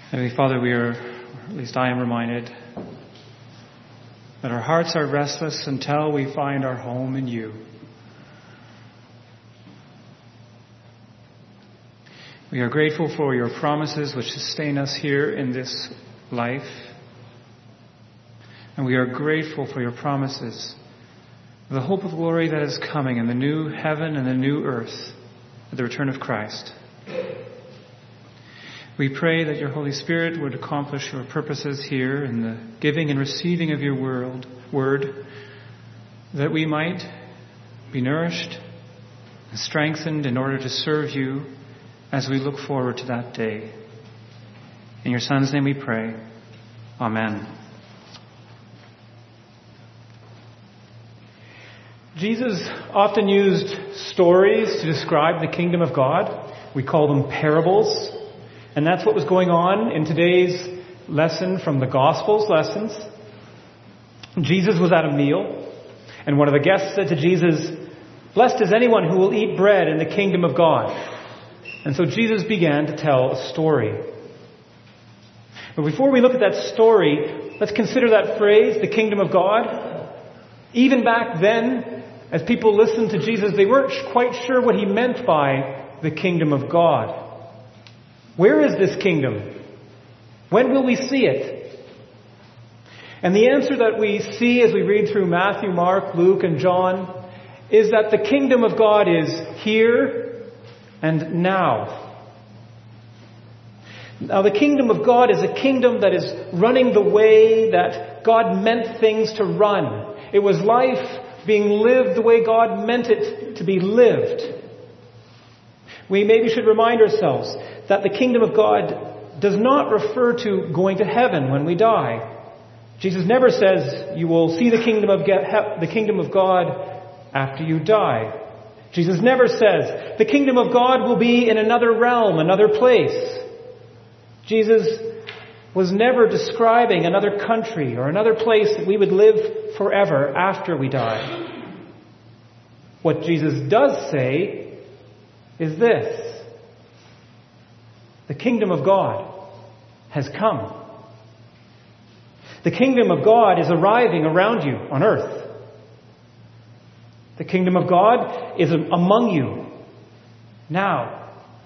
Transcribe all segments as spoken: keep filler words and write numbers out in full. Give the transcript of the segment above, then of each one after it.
Heavenly Father, we are, or at least I am reminded, that our hearts are restless until we find our home in you. We are grateful for your promises which sustain us here in this life. And we are grateful for your promises of the hope of glory that is coming in the new heaven and the new earth at the return of Christ. We pray that your Holy Spirit would accomplish your purposes here in the giving and receiving of your world, word, that we might be nourished and strengthened in order to serve you as we look forward to that day. In your Son's name we pray. Amen. Jesus often used stories to describe the kingdom of God. We call them parables. And that's what was going on in today's lesson from the Gospels lessons. Jesus was at a meal, and one of the guests said to Jesus, "Blessed is anyone who will eat bread in the kingdom of God." And so Jesus began to tell a story. But before we look at that story, let's consider that phrase, the kingdom of God. Even back then, as people listened to Jesus, they weren't quite sure what he meant by the kingdom of God. Where is this kingdom? When will we see it? And the answer that we see as we read through Matthew, Mark, Luke, and John is that the kingdom of God is here and now. Now, the kingdom of God is a kingdom that is running the way that God meant things to run. It was life being lived the way God meant it to be lived. We maybe should remind ourselves that the kingdom of God does not refer to going to heaven when we die. Jesus never says you will see the kingdom of the kingdom of God after you die. Jesus never says the kingdom of God will be in another realm, another place. Jesus was never describing another country or another place that we would live forever after we die. What Jesus does say is this: the kingdom of God has come. The kingdom of God is arriving around you on earth. The kingdom of God is among you now.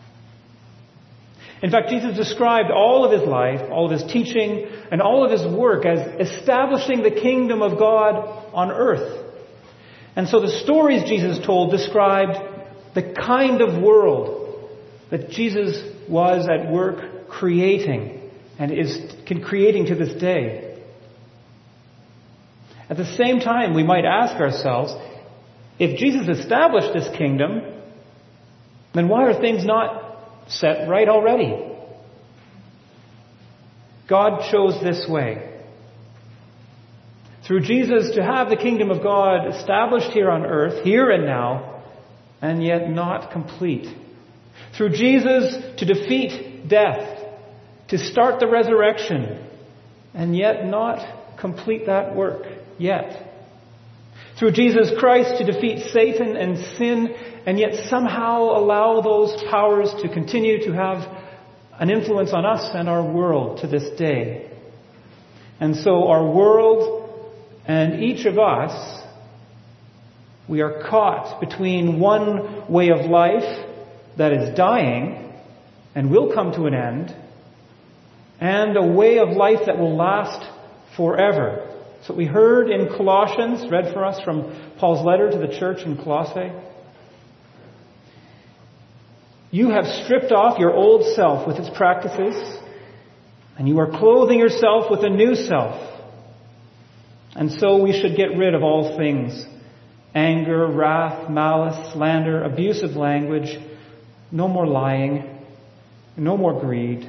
In fact, Jesus described all of his life, all of his teaching, and all of his work as establishing the kingdom of God on earth. And so the stories Jesus told described the kind of world that Jesus was at work creating and is creating to this day. At the same time, we might ask ourselves, if Jesus established this kingdom, then why are things not set right already? God chose this way. Through Jesus to have the kingdom of God established here on earth, here and now, and yet not complete. Through Jesus to defeat death, to start the resurrection, and yet not complete that work yet. Through Jesus Christ to defeat Satan and sin, and yet somehow allow those powers to continue to have an influence on us and our world to this day. And so our world and each of us, we are caught between one way of life that is dying and will come to an end, and a way of life that will last forever. So we heard in Colossians, read for us from Paul's letter to the church in Colossae. You have stripped off your old self with its practices, and you are clothing yourself with a new self. And so we should get rid of all things: anger, wrath, malice, slander, abusive language, no more lying, no more greed.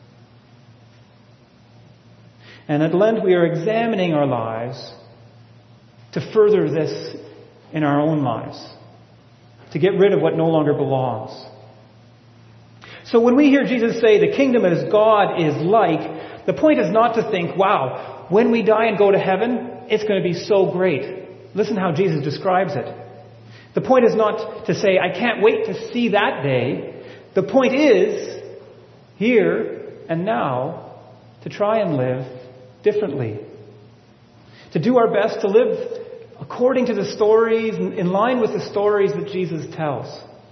And at Lent we are examining our lives to further this in our own lives, to get rid of what no longer belongs. So when we hear Jesus say the kingdom of God is like, the point is not to think, wow, when we die and go to heaven, it's going to be so great. Listen how Jesus describes it. The point is not to say, I can't wait to see that day. The point is, here, and now to try and live differently. To do our best to live according to the stories, in line with the stories that Jesus tells.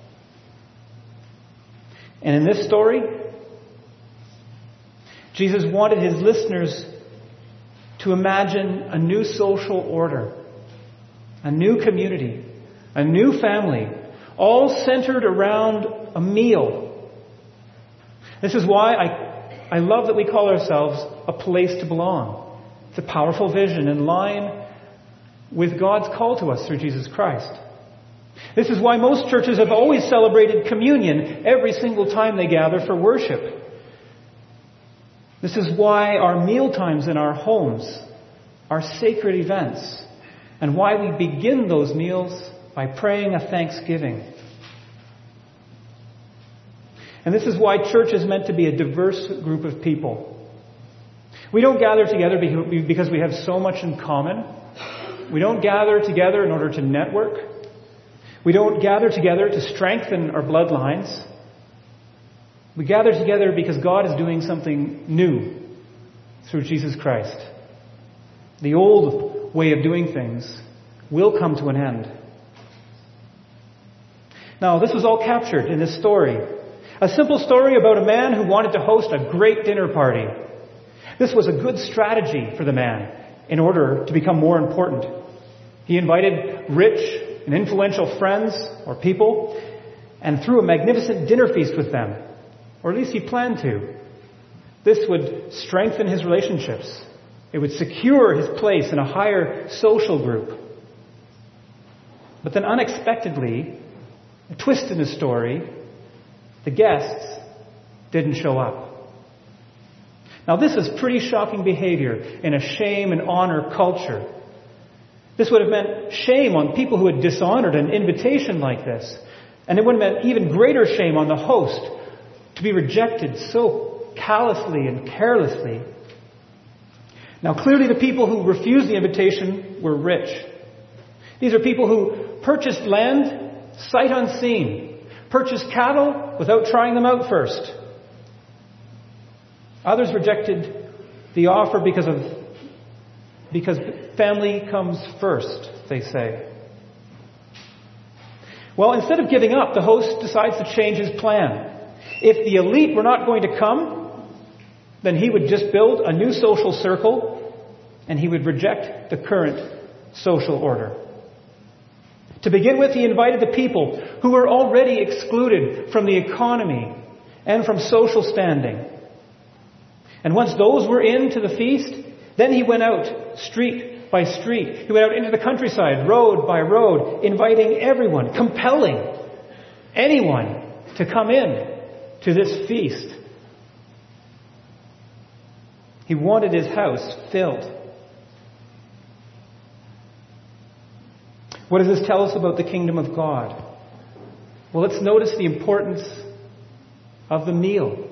And in this story, Jesus wanted his listeners to imagine a new social order, a new community, a new family, all centered around a meal. This is why I, I love that we call ourselves a place to belong. It's a powerful vision in line with God's call to us through Jesus Christ. This is why most churches have always celebrated communion every single time they gather for worship. This is why our meal times in our homes are sacred events, and why we begin those meals by praying a thanksgiving. And this is why church is meant to be a diverse group of people. We don't gather together because we have so much in common. We don't gather together in order to network. We don't gather together to strengthen our bloodlines. We gather together because God is doing something new through Jesus Christ. The old way of doing things will come to an end. Now, this was all captured in this story. A simple story about a man who wanted to host a great dinner party. This was a good strategy for the man in order to become more important. He invited rich and influential friends or people and threw a magnificent dinner feast with them. Or at least he planned to. This would strengthen his relationships. It would secure his place in a higher social group. But then unexpectedly, a twist in the story, the guests didn't show up. Now this is pretty shocking behavior in a shame and honor culture. This would have meant shame on people who had dishonored an invitation like this. And it would have meant even greater shame on the host to be rejected so callously and carelessly. Now clearly the people who refused the invitation were rich. These are people who purchased land sight unseen, purchased cattle without trying them out first. Others rejected the offer because of because family comes first, they say. Well, instead of giving up, the host decides to change his plan. If the elite were not going to come, then he would just build a new social circle and he would reject the current social order. To begin with, he invited the people who were already excluded from the economy and from social standing. And once those were in to the feast, then he went out street by street. He went out into the countryside, road by road, inviting everyone, compelling anyone to come in to this feast. He wanted his house filled. What does this tell us about the kingdom of God? Well, let's notice the importance of the meal.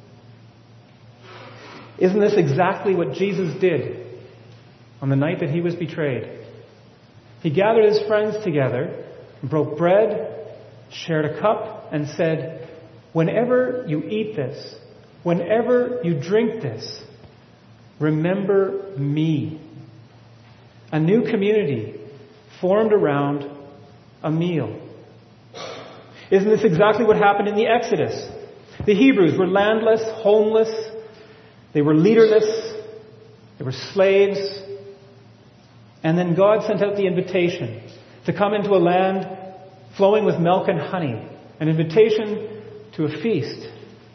Isn't this exactly what Jesus did on the night that he was betrayed? He gathered his friends together, broke bread, shared a cup, and said, "Whenever you eat this, whenever you drink this, remember me." A new community formed around a meal. Isn't this exactly what happened in the Exodus? The Hebrews were landless, homeless. They were leaderless. They were slaves. And then God sent out the invitation to come into a land flowing with milk and honey. An invitation to a feast.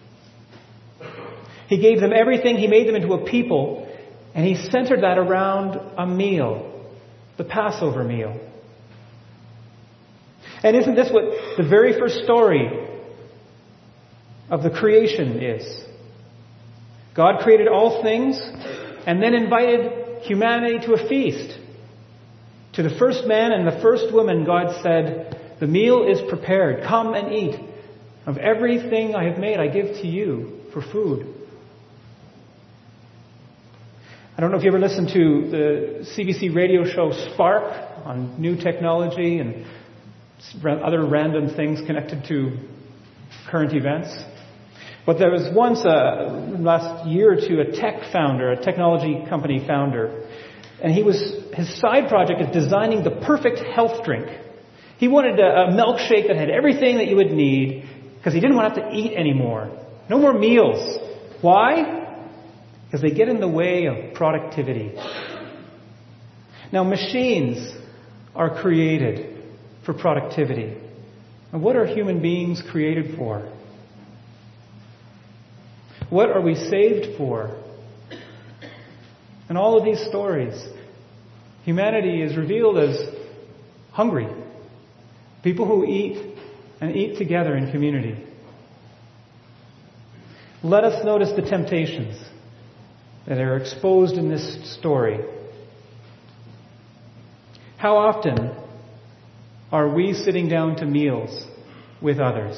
He gave them everything. He made them into a people. And he centered that around a meal. The Passover meal. And isn't this what the very first story of the creation is? God created all things and then invited humanity to a feast. To the first man and the first woman, God said, "The meal is prepared. Come and eat. Of everything I have made, I give to you for food." I don't know if you ever listened to the C B C radio show Spark on new technology and other random things connected to current events. But there was once, a, last year or two, a tech founder, a technology company founder, and he was, his side project is designing the perfect health drink. He wanted a, a milkshake that had everything that you would need, because he didn't want to have to eat anymore. No more meals. Why? Because they get in the way of productivity. Now, machines are created for productivity. And what are human beings created for? What are we saved for? In all of these stories, humanity is revealed as hungry. People who eat and eat together in community. Let us notice the temptations that are exposed in this story. How often are we sitting down to meals with others?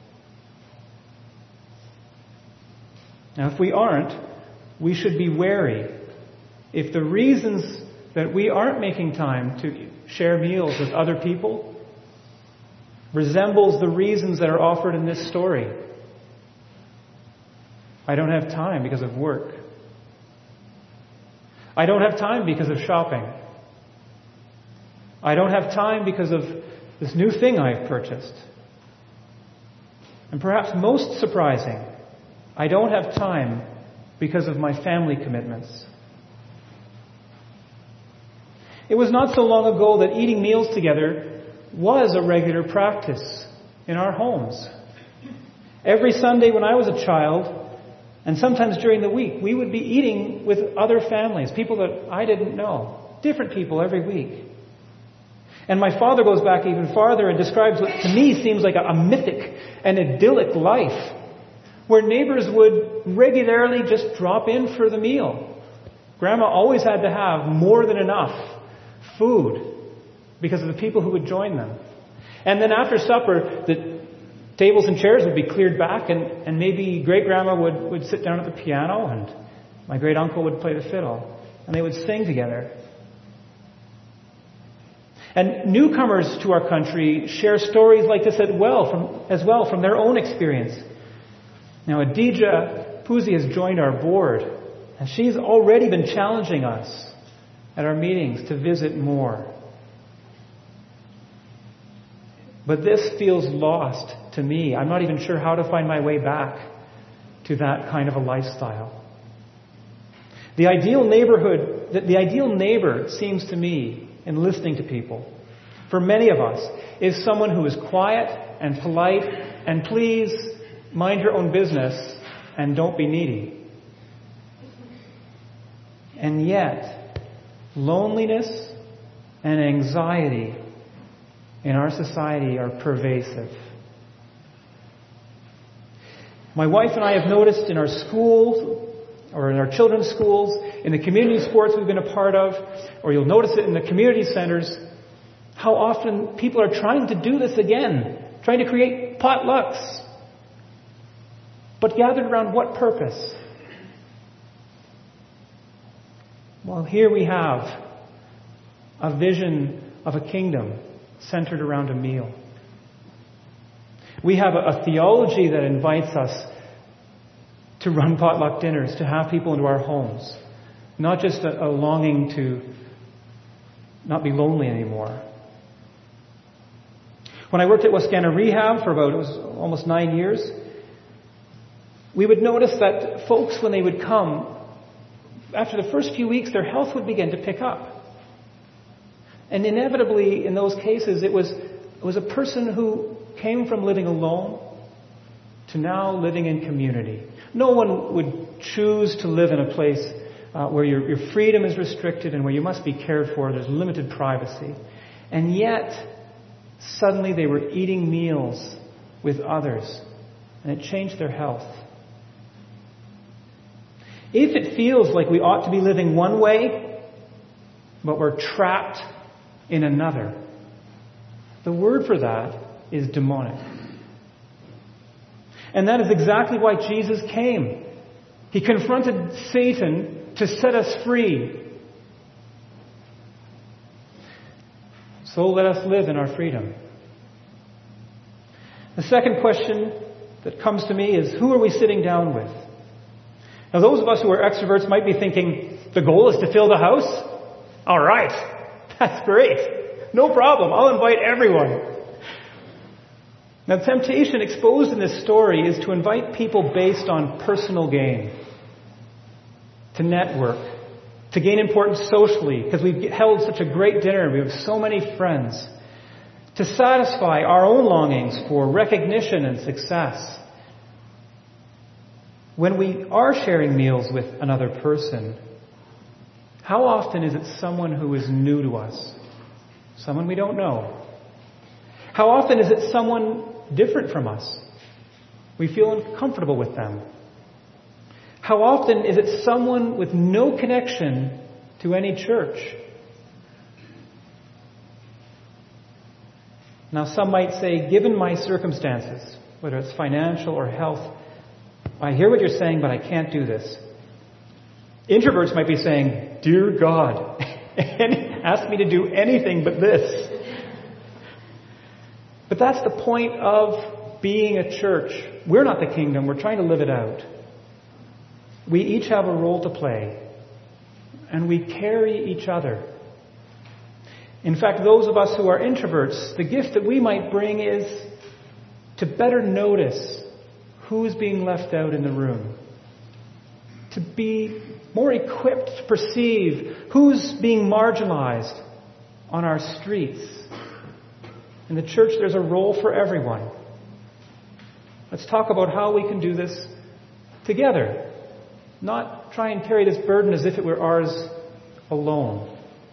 Now, if we aren't, we should be wary. If the reasons that we aren't making time to share meals with other people resembles the reasons that are offered in this story. I don't have time because of work. I don't have time because of shopping. I don't have time because of this new thing I've purchased. And perhaps most surprising, I don't have time because of my family commitments. It was not so long ago that eating meals together was a regular practice in our homes. Every Sunday when I was a child, and sometimes during the week, we would be eating with other families, people that I didn't know, different people every week. And my father goes back even farther and describes what to me seems like a, a mythic and idyllic life, where neighbors would regularly just drop in for the meal. Grandma always had to have more than enough food because of the people who would join them. And then after supper, the tables and chairs would be cleared back, and, and maybe great-grandma would, would sit down at the piano, and my great-uncle would play the fiddle, and they would sing together. And newcomers to our country share stories like this as well from, as well from their own experience. Now, Adija Puzi has joined our board, and she's already been challenging us at our meetings to visit more. But this feels lost to me. I'm not even sure how to find my way back to that kind of a lifestyle. The ideal neighborhood, the, the ideal neighbor, seems to me, in listening to people, for many of us, is someone who is quiet and polite and please mind your own business and don't be needy. And yet, loneliness and anxiety in our society are pervasive. My wife and I have noticed in our schools, or in our children's schools, in the community sports we've been a part of, or you'll notice it in the community centers, how often people are trying to do this again, trying to create potlucks. But gathered around what purpose? Well, here we have a vision of a kingdom centered around a meal. We have a, a theology that invites us to run potluck dinners, to have people into our homes. Not just a, a longing to not be lonely anymore. When I worked at Wascana Rehab for about, it was almost nine years, we would notice that folks, when they would come, after the first few weeks, their health would begin to pick up. And inevitably, in those cases, it was, it was a person who came from living alone to now living in community. No one would choose to live in a place uh, where your, your freedom is restricted and where you must be cared for. There's limited privacy. And yet, suddenly they were eating meals with others, and it changed their health. If it feels like we ought to be living one way, but we're trapped in another, the word for that is demonic. And that is exactly why Jesus came. He confronted Satan to set us free. So let us live in our freedom. The second question that comes to me is, who are we sitting down with? Now, those of us who are extroverts might be thinking, the goal is to fill the house? All right, that's great. No problem. I'll invite everyone. Now, the temptation exposed in this story is to invite people based on personal gain, to network, to gain importance socially, because we've held such a great dinner, we have so many friends, to satisfy our own longings for recognition and success. When we are sharing meals with another person, how often is it someone who is new to us? Someone we don't know? How often is it someone different from us? We feel uncomfortable with them. How often is it someone with no connection to any church? Now, some might say, given my circumstances, whether it's financial or health, I hear what you're saying, but I can't do this. Introverts might be saying, dear God, ask me to do anything but this. But that's the point of being a church. We're not the kingdom. We're trying to live it out. We each have a role to play, and we carry each other. In fact, those of us who are introverts, the gift that we might bring is to better notice who's being left out in the room, to be more equipped to perceive who's being marginalized on our streets. In the church, there's a role for everyone. Let's talk about how we can do this together, not try and carry this burden as if it were ours alone.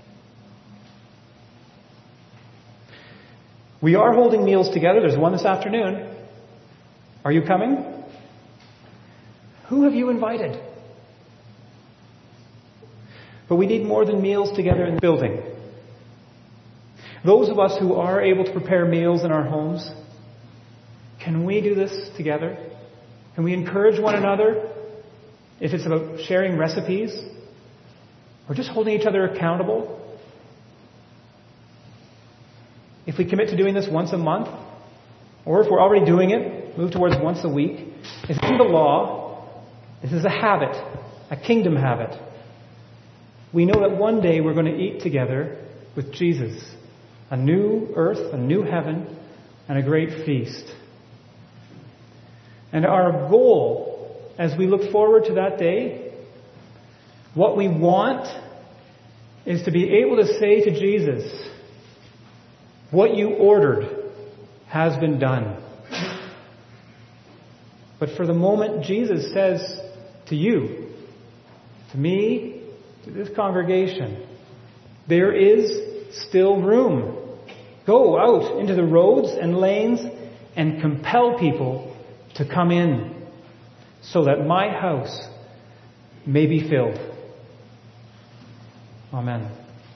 We are holding meals together. There's one this afternoon. Are you coming? Who have you invited? But we need more than meals together in the building. Those of us who are able to prepare meals in our homes, can we do this together? Can we encourage one another? If it's about sharing recipes or just holding each other accountable. If we commit to doing this once a month, or if we're already doing it, move towards once a week. This isn't the law. This is a habit, a kingdom habit. We know that one day we're going to eat together with Jesus. A new earth, a new heaven, and a great feast. And our goal, as we look forward to that day, what we want is to be able to say to Jesus, what you ordered has been done. But for the moment, Jesus says to you, to me, to this congregation, there is still room. Go out into the roads and lanes and compel people to come in so that my house may be filled. Amen.